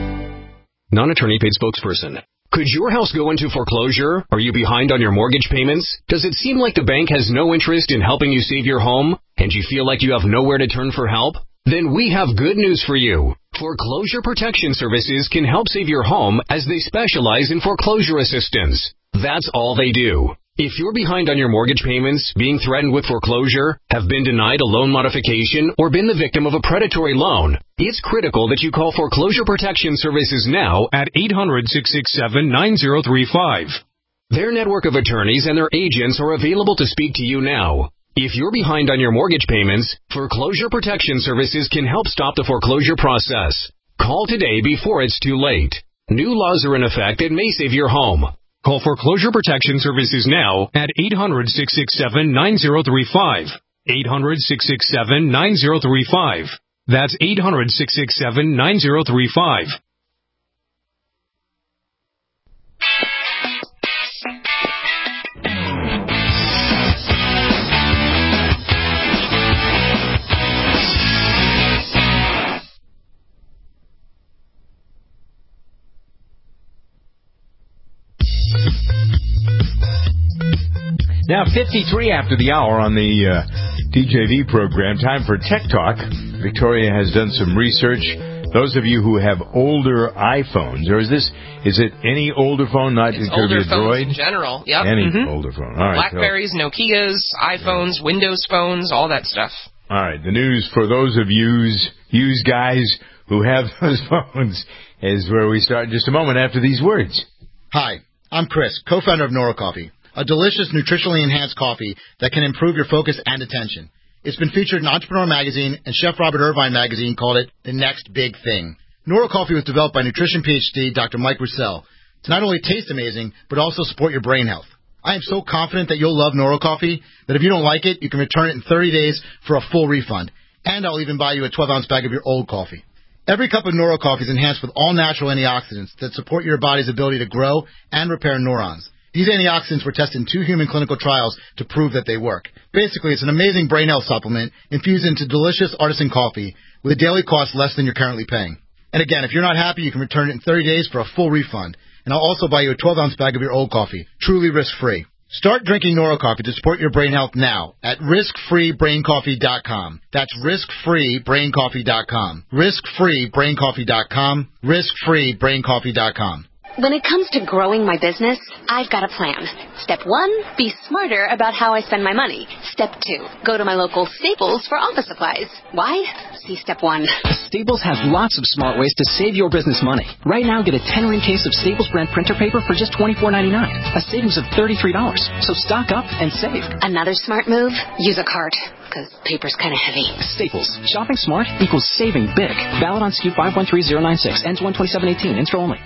Non-attorney paid spokesperson. Could your house go into foreclosure? Are you behind on your mortgage payments? Does it seem like the bank has no interest in helping you save your home, and you feel like you have nowhere to turn for help? Then we have good news for you. Foreclosure Protection Services can help save your home as they specialize in foreclosure assistance. That's all they do. If you're behind on your mortgage payments, being threatened with foreclosure, have been denied a loan modification, or been the victim of a predatory loan, it's critical that you call Foreclosure Protection Services now at eight hundred, six six seven, nine zero three five. Their network of attorneys and their agents are available to speak to you now. If you're behind on your mortgage payments, Foreclosure Protection Services can help stop the foreclosure process. Call today before it's too late. New laws are in effect that may save your home. Call Foreclosure Protection Services now at eight hundred, six six seven, nine zero three five. eight hundred, six six seven, nine zero three five. That's eight hundred, six six seven, nine zero three five. Now, fifty-three after the hour on the uh, D J V program. Time for Tech Talk. Victoria has done some research. Those of you who have older iPhones, or is this, is it any older phone, not it's it could older be a phones Droid? in general. Yep. Any mm-hmm. older phone. All right. Blackberries, so. Nokias, iPhones, Windows phones, all that stuff. All right. The news for those of yous, yous guys who have those phones is where we start in just a moment after these words. Hi, I'm Chris, co-founder of Nora Coffee, a delicious, nutritionally enhanced coffee that can improve your focus and attention. It's been featured in Entrepreneur Magazine, and Chef Robert Irvine Magazine called it the next big thing. Nora Coffee was developed by nutrition PhD Doctor Mike Roussel to not only taste amazing, but also support your brain health. I am so confident that you'll love Nora Coffee that if you don't like it, you can return it in thirty days for a full refund. And I'll even buy you a twelve ounce bag of your old coffee. Every cup of Nora Coffee is enhanced with all-natural antioxidants that support your body's ability to grow and repair neurons. These antioxidants were tested in two human clinical trials to prove that they work. Basically, it's an amazing brain health supplement infused into delicious artisan coffee with a daily cost less than you're currently paying. And again, if you're not happy, you can return it in thirty days for a full refund. And I'll also buy you a twelve ounce bag of your old coffee, truly risk-free. Start drinking Nora Coffee to support your brain health now at risk free brain coffee dot com. That's risk free brain coffee dot com. risk free brain coffee dot com. risk free brain coffee dot com. When it comes to growing my business, I've got a plan. Step one, be smarter about how I spend my money. Step two, go to my local Staples for office supplies. Why? See step one. Staples has lots of smart ways to save your business money. Right now, get a ten ring case of Staples brand printer paper for just twenty-four ninety-nine, a savings of thirty-three dollars. So stock up and save. Another smart move? Use a cart, because paper's kind of heavy. Staples. Shopping smart equals saving big. Valid on S K U five one three zero nine six. Ends one twenty-seven eighteen. In-store only.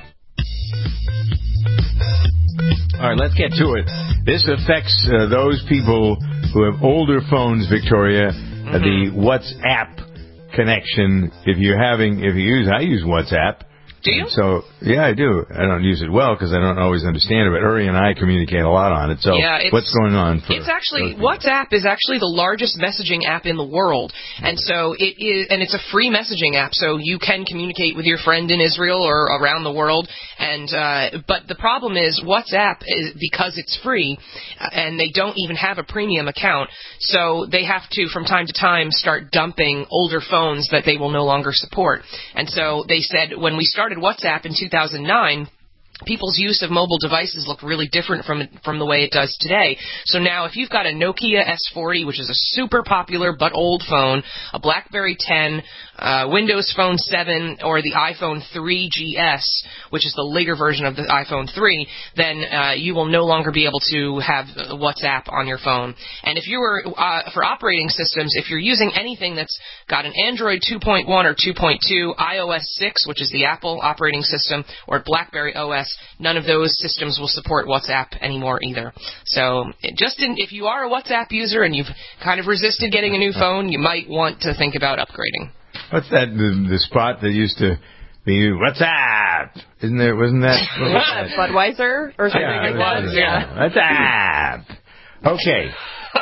All right, let's get to it. This affects uh, those people who have older phones, Victoria. Mm-hmm. Uh, the WhatsApp connection. If you're having, if you use, I use WhatsApp. Do you? So, yeah, I do. I don't use it well because I don't always understand it, but Uri and I communicate a lot on it. So, yeah, what's going on? For it's actually, WhatsApp is actually the largest messaging app in the world. And so it is, and it's a free messaging app, so you can communicate with your friend in Israel or around the world. And, uh, but the problem is WhatsApp is, because it's free, and they don't even have a premium account, so they have to, from time to time, start dumping older phones that they will no longer support. And so they said when we started WhatsApp in two thousand nine, people's use of mobile devices look really different from from the way it does today. So now if you've got a Nokia S forty, which is a super popular but old phone, a BlackBerry ten, uh, Windows Phone seven, or the iPhone three G S, which is the later version of the iPhone three, then uh, you will no longer be able to have WhatsApp on your phone. And if you were, uh, for operating systems, if you're using anything that's got an Android two point one or two point two, iOS six, which is the Apple operating system, or BlackBerry O S, none of those systems will support WhatsApp anymore either. So just in, if you are a WhatsApp user and you've kind of resisted getting a new phone, you might want to think about upgrading. What's that, the, the spot that used to be, WhatsApp? Isn't there, wasn't that? What was that? Budweiser or something yeah, like that? Yeah. WhatsApp. Okay.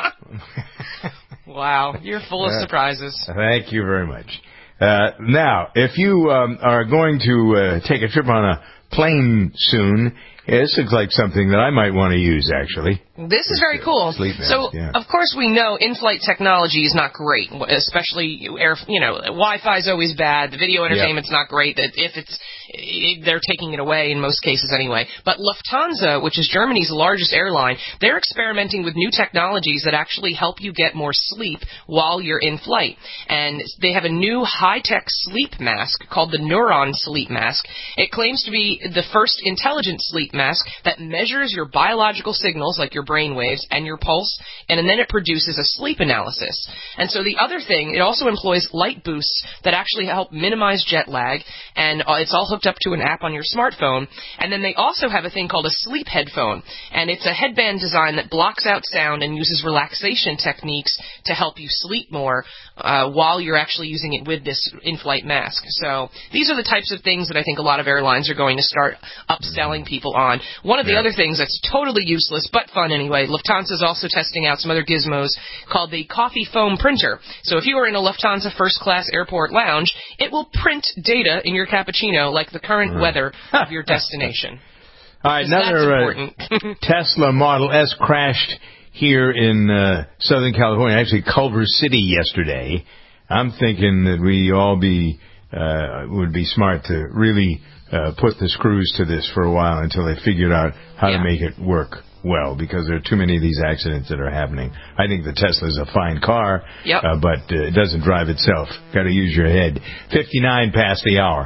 Wow, you're full of uh, surprises. Thank you very much. Uh, now, if you um, are going to uh, take a trip on a plane soon, yeah, this looks like something that I might want to use, actually. This is very cool. Sleep mask, so, yeah. Of course, we know in-flight technology is not great, especially air. You know, Wi-Fi is always bad. The video entertainment's yep. not great. That if it's, they're taking it away in most cases anyway. But Lufthansa, which is Germany's largest airline, they're experimenting with new technologies that actually help you get more sleep while you're in flight. And they have a new high-tech sleep mask called the Neuron Sleep Mask. It claims to be the first intelligent sleep mask that measures your biological signals, like your brain waves and your pulse, and, and then it produces a sleep analysis. And so the other thing, it also employs light boosts that actually help minimize jet lag, and uh, it's all hooked up to an app on your smartphone. And then they also have a thing called a sleep headphone, and it's a headband design that blocks out sound and uses relaxation techniques to help you sleep more uh, while you're actually using it with this in-flight mask. So these are the types of things that I think a lot of airlines are going to start upselling people on. One of the yeah. other things that's totally useless but fun anyway, Lufthansa is also testing out some other gizmos called the coffee foam printer. So if you are in a Lufthansa first class airport lounge, it will print data in your cappuccino like the current right. weather of your destination. All right, another uh, Tesla Model S crashed here in uh, Southern California, actually Culver City yesterday. I'm thinking that we all be uh, would be smart to really uh, put the screws to this for a while until they figured out how yeah. to make it work well, because there are too many of these accidents that are happening. I think the Tesla's a fine car, yep. uh, but uh, it doesn't drive itself. Got to use your head. fifty-nine past the hour.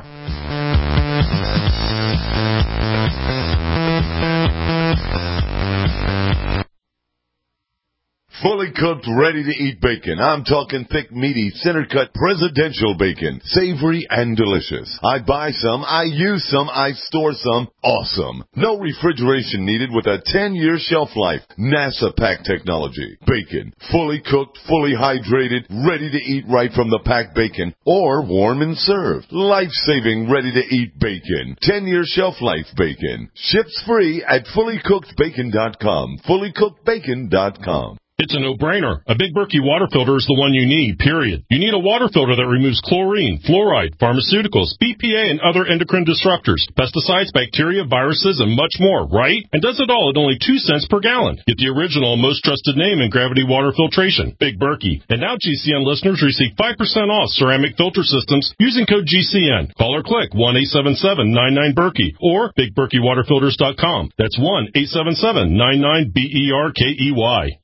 Fully cooked, ready-to-eat bacon. I'm talking thick, meaty, center-cut, presidential bacon. Savory and delicious. I buy some, I use some, I store some. Awesome. No refrigeration needed with a ten-year shelf life. NASA pack technology. Bacon. Fully cooked, fully hydrated, ready to eat right from the packed bacon. Or warm and served. Life-saving, ready-to-eat bacon. ten-year shelf life bacon. Ships free at fully cooked bacon dot com. fully cooked bacon dot com. It's a no-brainer. A Big Berkey water filter is the one you need, period. You need a water filter that removes chlorine, fluoride, pharmaceuticals, B P A, and other endocrine disruptors, pesticides, bacteria, viruses, and much more, right? And does it all at only two cents per gallon. Get the original, most trusted name in gravity water filtration, Big Berkey. And now G C N listeners receive five percent off ceramic filter systems using code G C N. Call or click one eight seven seven nine nine Berkey or big berkey water filters dot com. That's one eight seven seven nine nine B E R K E Y.